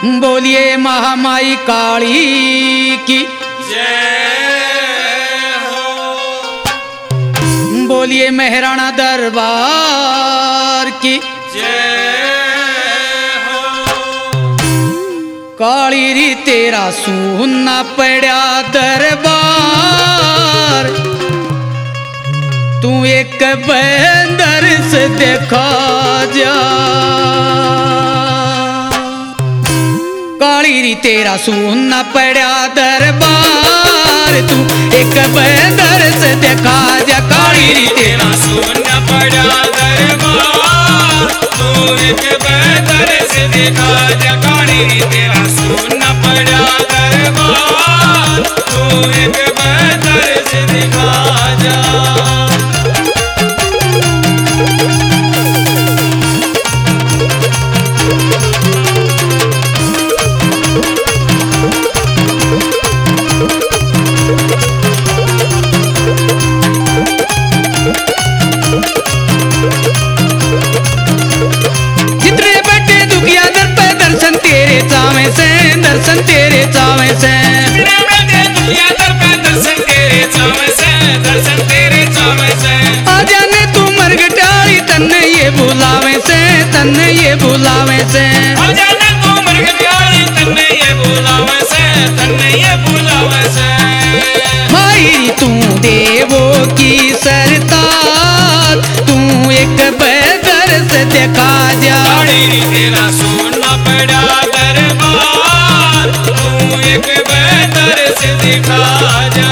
बोलिए महामाई काली की जय हो। बोलिए मेहराना दरबार की जय हो। काली री तेरा सुनना पड़ा दरबार, तू एक बंदर से देखा जा। काली री तेरा सुनना पड़ा दरबार, तू एक बंदर से देखा जा। काली री तेरा सुनना पड़ा दरबार, तू एक बंदर से देखा जा। काली तेरा सुनना पड़ा दरबार, तू एक बंदर से देखा जा। दर्शन तेरे चावे से दर्शन तेरे चावे से आ जाने तू मरगटाली तन्ने ये बुलावे से, तन्ने ये बुलावे से आ जाने तू मरगटाली तन्ने ये बुलावे से, तन्ने ये बुलावे से। माई तू देवो की सरताज, तू एक बेदर से देखा जा। तेरा सुनना पड़ा दरबार, तू एक बेदर से देखा जा।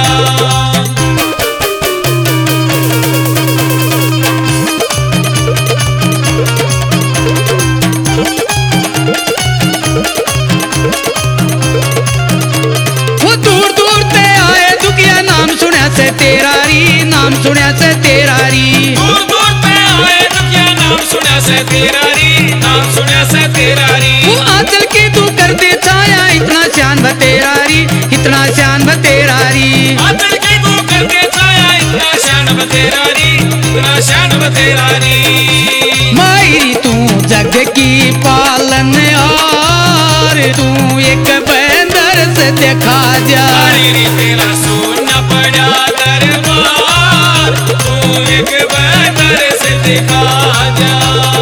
वो दूर दूर ते आए दुखिया, नाम सुना से तेरा री, नाम सुना से तेरा री। दूर दूर पे आए दुखिया, नाम सुना से तेरा री, नाम सुना से तेरा री। वो आंचल की तू कर दे छाया, इतना शान बतेरा री, इतना शान बतेरा री। आंचल की तू कर दे छाया, इतना शान बतेरा री, इतना शान बतेरा री। माई तू जग की पालन हार, तू एक बंदर से देखा जा। तेरा सुनना पड़ा दरबार, तू एक बंदर से देखा जा।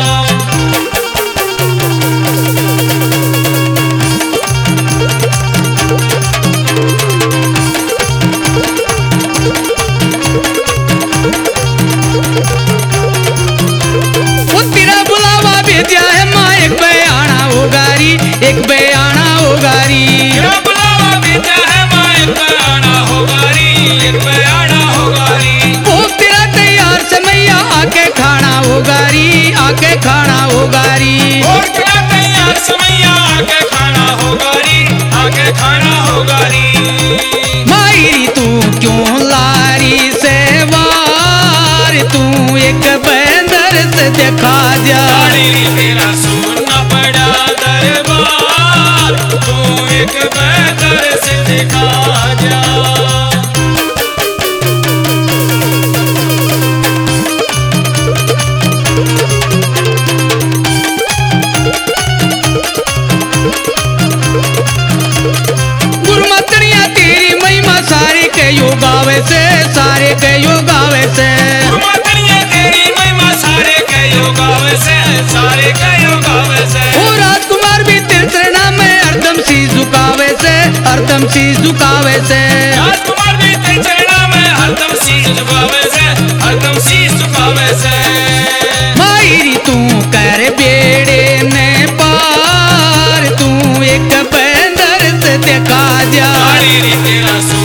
वो तेरा बुलावा भेजा है माँ, एक बयाना होगारी, एक बयाना होगारी। तेरा बुलावा भेजा है माँ, एक बयाना होगारी, एक बयाना होगारी। वो तेरा तैयार से मैया आके खाना होगारी, आके खाना होगारी। और तेरा तैयार समैया आके खाना होगारी, आके खाना होगारी। माई तू क्यों लारी से वार, तू एक बंदर से देखा जा। तेरा सुनना पड़ा दरबार, तू एक बंदर से देखा जा। गुरुमतरिया तेरी महिमा सारे के योगावे से, सारे के योगावे से। गुरुमतरिया तेरी महिमा सारे के योगावे से, सारे के योगावे से। ओ राजकुमार भी तेरे चरणा में हरदम शीश झुकावे से, हरदम शीश झुकावे से। राजकुमार भी तेरे चरणा में हरदम शीश झुकावे से, हरदम शीश झुकावे से। माई तू कर बेड़े ने पार, तू एक बंदर से देखा जा। तेरा